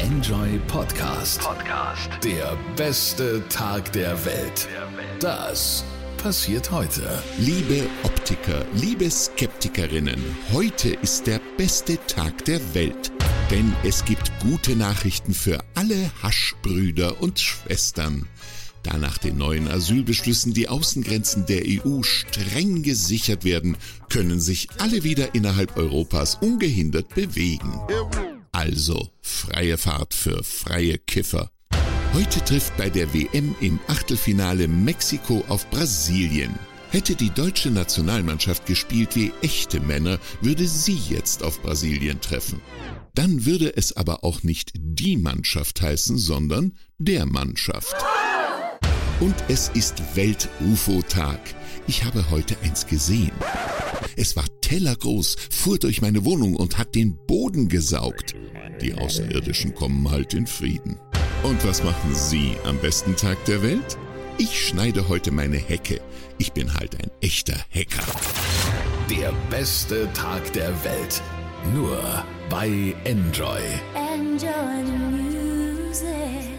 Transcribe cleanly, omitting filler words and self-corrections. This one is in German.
Enjoy Podcast. Der beste Tag der Welt. Das passiert heute. Liebe Optiker, liebe Skeptikerinnen, heute ist der beste Tag der Welt. Denn es gibt gute Nachrichten für alle Haschbrüder und Schwestern. Da nach den neuen Asylbeschlüssen die Außengrenzen der EU streng gesichert werden, können sich alle wieder innerhalb Europas ungehindert bewegen. Also freie Fahrt für freie Kiffer. Heute trifft bei der WM im Achtelfinale Mexiko auf Brasilien. Hätte die deutsche Nationalmannschaft gespielt wie echte Männer, würde sie jetzt auf Brasilien treffen. Dann würde es aber auch nicht die Mannschaft heißen, sondern der Mannschaft. Und es ist Welt-UFO-Tag. Ich habe heute eins gesehen. Es war tellergroß, fuhr durch meine Wohnung und hat den Boden gesaugt. Die Außerirdischen kommen halt in Frieden. Und was machen Sie am besten Tag der Welt? Ich schneide heute meine Hecke. Ich bin halt ein echter Hacker. Der beste Tag der Welt. Nur bei Enjoy. Enjoy the music.